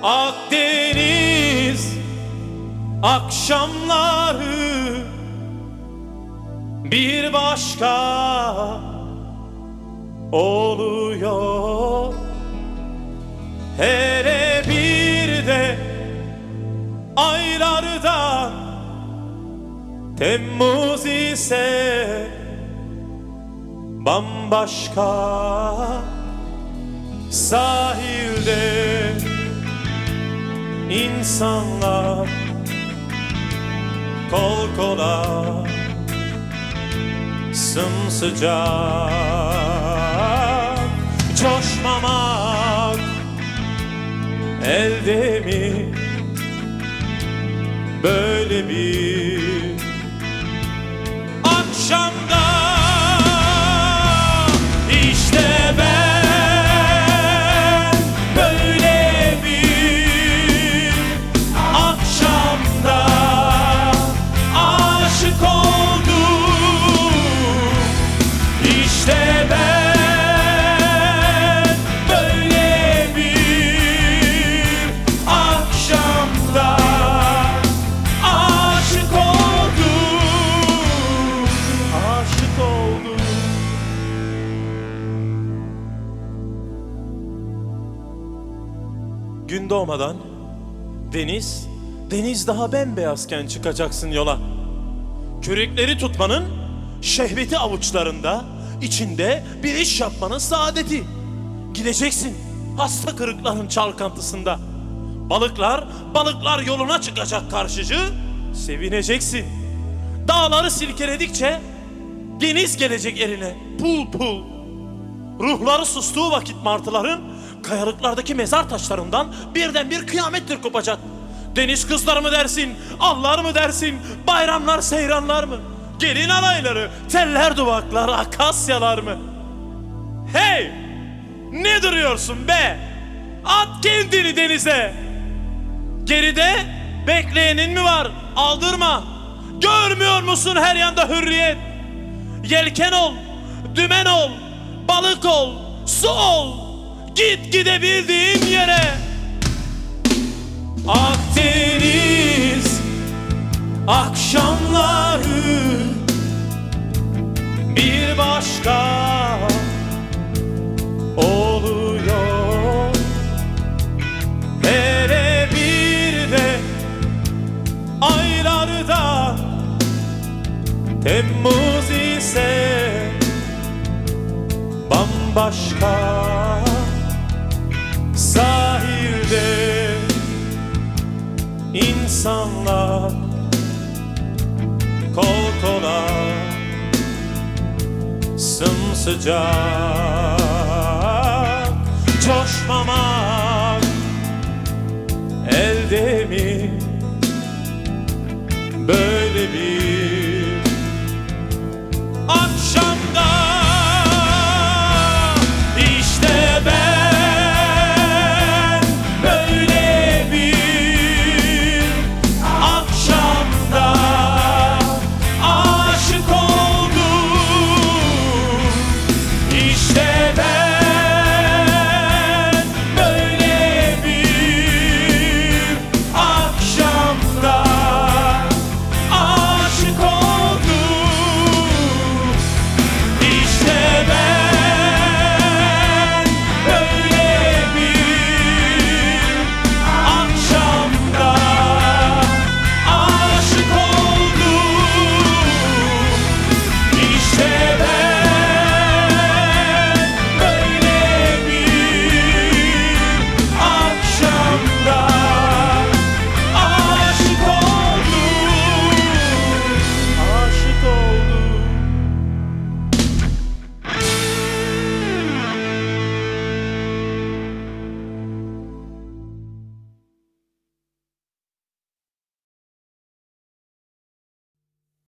Akdeniz akşamları bir başka oluyor. Hele bir de aylardan Temmuz ise bambaşka. Sahilde insanlar kol kola, sımsıcak. Coşmamak elde mi böyle bir akşamda? İşte ben böyle bir akşamda aşık oldum. İşte ben böyle bir akşamda aşık oldum. Aşık oldum. Gün doğmadan deniz daha bembeyazken çıkacaksın yola. Kürekleri tutmanın şehveti avuçlarında, içinde bir iş yapmanın saadeti. Gideceksin hasta kırıkların çalkantısında. Balıklar yoluna çıkacak karşıcı, sevineceksin. Dağları silkeledikçe deniz gelecek eline pul pul. Ruhları sustuğu vakit martıların kayalıklardaki mezar taşlarından birden bir kıyamettir kopacak. Deniz kızları mı dersin, Allah mı dersin, bayramlar seyranlar mı? Gelin alayları, teller duvaklar, akasyalar mı? Hey! Ne duruyorsun be? At kendini denize. Geride bekleyenin mi var? Aldırma. Görmüyor musun her yanda hürriyet? Yelken ol, dümen ol, balık ol, su ol. Git gidebildiğin yere. Akdeniz akşamları bir başka oluyor. Hele bir de aylarda Temmuz ise bambaşka. Sahilde insanlar kol kola, sımsıcak. Coşmamak